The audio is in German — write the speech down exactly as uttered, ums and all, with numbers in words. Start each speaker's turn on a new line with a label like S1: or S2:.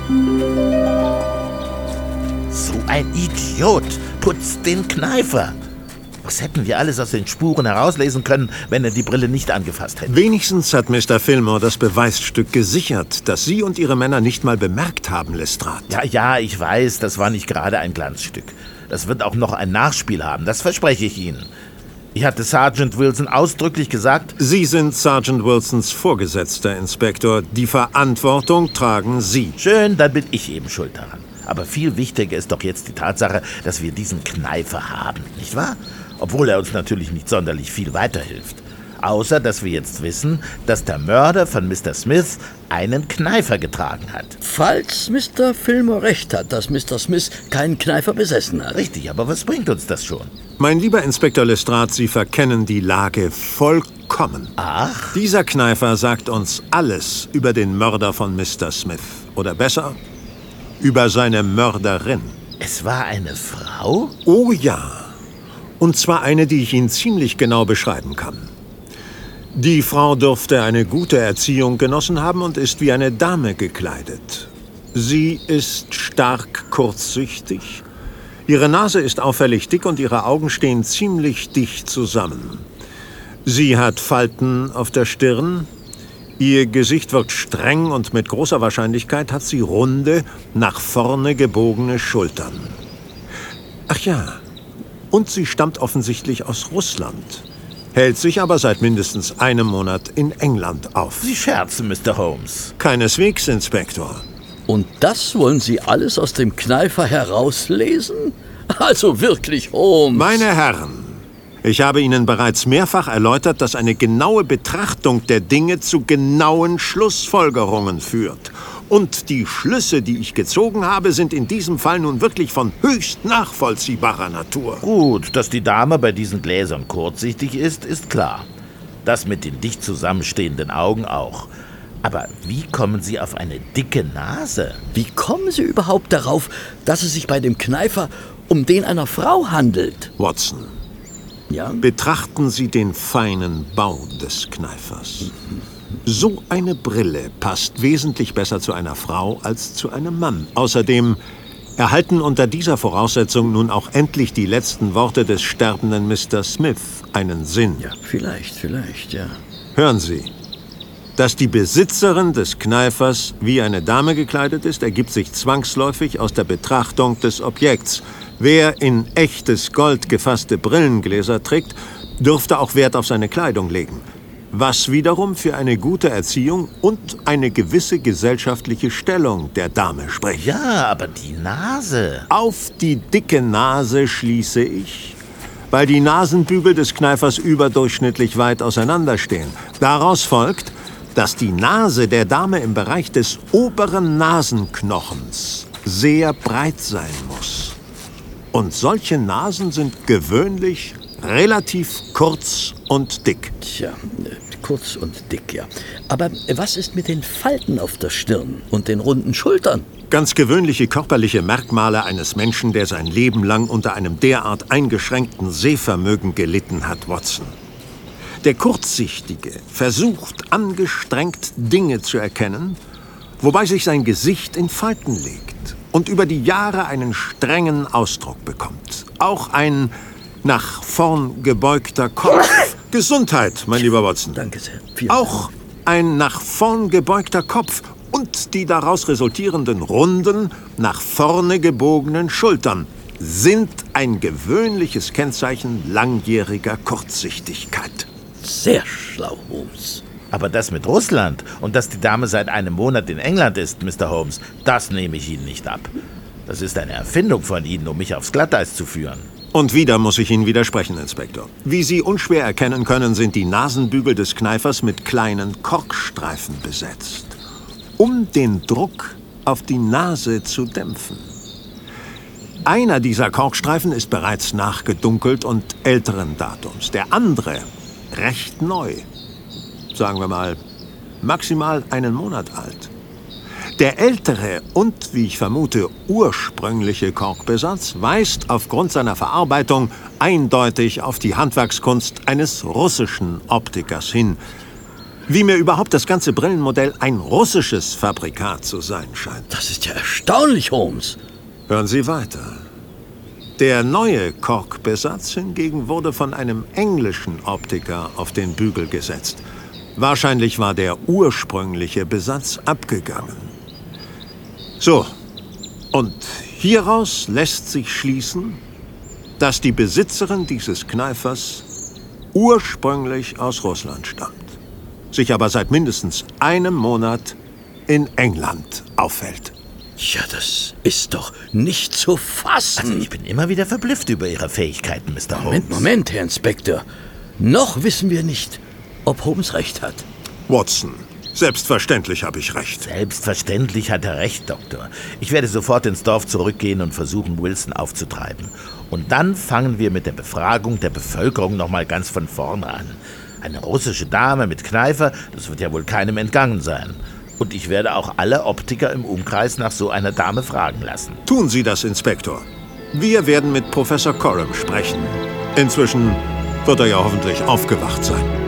S1: So ein Idiot putzt den Kneifer. Was hätten wir alles aus den Spuren herauslesen können, wenn er die Brille nicht angefasst hätte?
S2: Wenigstens hat Mister Fillmore das Beweisstück gesichert, das Sie und Ihre Männer nicht mal bemerkt haben, Lestrade.
S1: Ja, ja, ich weiß, das war nicht gerade ein Glanzstück. Das wird auch noch ein Nachspiel haben, das verspreche ich Ihnen. Ich hatte Sergeant Wilson ausdrücklich gesagt...
S2: Sie sind Sergeant Wilsons Vorgesetzter, Inspektor. Die Verantwortung tragen Sie.
S1: Schön, dann bin ich eben schuld daran. Aber viel wichtiger ist doch jetzt die Tatsache, dass wir diesen Kneifer haben, nicht wahr? Obwohl er uns natürlich nicht sonderlich viel weiterhilft. Außer, dass wir jetzt wissen, dass der Mörder von Mister Smith einen Kneifer getragen hat.
S3: Falls Mister Fillmore recht hat, dass Mister Smith keinen Kneifer besessen hat.
S1: Richtig, aber was bringt uns das schon?
S2: Mein lieber Inspektor Lestrade, Sie verkennen die Lage vollkommen.
S1: Ach?
S2: Dieser Kneifer sagt uns alles über den Mörder von Mister Smith. Oder besser, über seine Mörderin.
S1: Es war eine Frau?
S2: Oh ja. Und zwar eine, die ich Ihnen ziemlich genau beschreiben kann. Die Frau dürfte eine gute Erziehung genossen haben und ist wie eine Dame gekleidet. Sie ist stark kurzsichtig. Ihre Nase ist auffällig dick und ihre Augen stehen ziemlich dicht zusammen. Sie hat Falten auf der Stirn. Ihr Gesicht wirkt streng und mit großer Wahrscheinlichkeit hat sie runde, nach vorne gebogene Schultern. Ach ja, und sie stammt offensichtlich aus Russland, hält sich aber seit mindestens einem Monat in England auf.
S1: Sie scherzen, Mister Holmes.
S2: Keineswegs, Inspektor.
S3: Und das wollen Sie alles aus dem Kneifer herauslesen? Also wirklich, Holmes.
S2: Meine Herren, ich habe Ihnen bereits mehrfach erläutert, dass eine genaue Betrachtung der Dinge zu genauen Schlussfolgerungen führt. Und die Schlüsse, die ich gezogen habe, sind in diesem Fall nun wirklich von höchst nachvollziehbarer Natur.
S1: Gut, dass die Dame bei diesen Gläsern kurzsichtig ist, ist klar. Das mit den dicht zusammenstehenden Augen auch. Aber wie kommen Sie auf eine dicke Nase?
S3: Wie kommen Sie überhaupt darauf, dass es sich bei dem Kneifer um den einer Frau handelt?
S2: Watson,
S3: ja?
S2: Betrachten Sie den feinen Bau des Kneifers. So eine Brille passt wesentlich besser zu einer Frau als zu einem Mann. Außerdem erhalten unter dieser Voraussetzung nun auch endlich die letzten Worte des sterbenden Mister Smith einen Sinn.
S3: Ja, vielleicht, vielleicht, ja.
S2: Hören Sie, dass die Besitzerin des Kneifers wie eine Dame gekleidet ist, ergibt sich zwangsläufig aus der Betrachtung des Objekts. Wer in echtes Gold gefasste Brillengläser trägt, dürfte auch Wert auf seine Kleidung legen. Was wiederum für eine gute Erziehung und eine gewisse gesellschaftliche Stellung der Dame spricht.
S1: Ja, aber die Nase.
S2: Auf die dicke Nase schließe ich, weil die Nasenbügel des Kneifers überdurchschnittlich weit auseinanderstehen. Daraus folgt, dass die Nase der Dame im Bereich des oberen Nasenknochens sehr breit sein muss. Und solche Nasen sind gewöhnlich relativ kurz und dick.
S3: Tja, kurz und dick, ja. Aber was ist mit den Falten auf der Stirn und den runden Schultern?
S2: Ganz gewöhnliche körperliche Merkmale eines Menschen, der sein Leben lang unter einem derart eingeschränkten Sehvermögen gelitten hat, Watson. Der Kurzsichtige versucht angestrengt Dinge zu erkennen, wobei sich sein Gesicht in Falten legt und über die Jahre einen strengen Ausdruck bekommt. Auch ein nach vorn gebeugter Kopf. Gesundheit, mein lieber Watson.
S3: Danke sehr. Vielen
S2: Auch ein nach vorn gebeugter Kopf und die daraus resultierenden runden, nach vorne gebogenen Schultern sind ein gewöhnliches Kennzeichen langjähriger Kurzsichtigkeit.
S3: Sehr schlau, Holmes.
S1: Aber das mit Russland und dass die Dame seit einem Monat in England ist, Mister Holmes, das nehme ich Ihnen nicht ab. Das ist eine Erfindung von Ihnen, um mich aufs Glatteis zu führen.
S2: Und wieder muss ich Ihnen widersprechen, Inspektor. Wie Sie unschwer erkennen können, sind die Nasenbügel des Kneifers mit kleinen Korkstreifen besetzt, um den Druck auf die Nase zu dämpfen. Einer dieser Korkstreifen ist bereits nachgedunkelt und älteren Datums. Der andere recht neu. Sagen wir mal, maximal einen Monat alt. Der ältere und, wie ich vermute, ursprüngliche Korkbesatz weist aufgrund seiner Verarbeitung eindeutig auf die Handwerkskunst eines russischen Optikers hin. Wie mir überhaupt das ganze Brillenmodell ein russisches Fabrikat zu sein scheint.
S3: Das ist ja erstaunlich, Holmes.
S2: Hören Sie weiter. Der neue Korkbesatz hingegen wurde von einem englischen Optiker auf den Bügel gesetzt. Wahrscheinlich war der ursprüngliche Besatz abgegangen. So, und hieraus lässt sich schließen, dass die Besitzerin dieses Kneifers ursprünglich aus Russland stammt, sich aber seit mindestens einem Monat in England aufhält.
S3: Ja, das ist doch nicht zu fassen.
S1: Also ich bin immer wieder verblüfft über Ihre Fähigkeiten, Mister Holmes.
S3: Moment, Moment, Herr Inspektor. Noch wissen wir nicht, ob Holmes recht hat.
S2: Watson, selbstverständlich habe ich recht.
S1: Selbstverständlich hat er recht, Doktor. Ich werde sofort ins Dorf zurückgehen und versuchen, Wilson aufzutreiben. Und dann fangen wir mit der Befragung der Bevölkerung nochmal ganz von vorne an. Eine russische Dame mit Kneifer, das wird ja wohl keinem entgangen sein. Und ich werde auch alle Optiker im Umkreis nach so einer Dame fragen lassen.
S2: Tun Sie das, Inspektor. Wir werden mit Professor Coram sprechen. Inzwischen wird er ja hoffentlich aufgewacht sein.